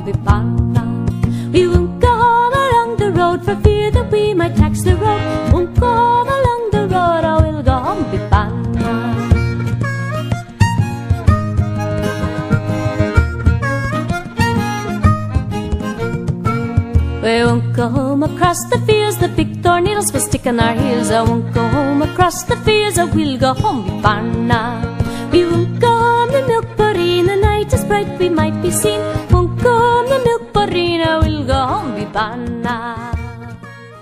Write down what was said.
Bipana. We won't go along the road for fear that we might tax the road. Won't go along the road, or we'll go home, Bipana. We won't go home across the fields, the big tornadoes will stick on our heels. I won't go home across the fields, I will go home, Bipana. We won't go home, the milk, but in the night is bright, we might be seen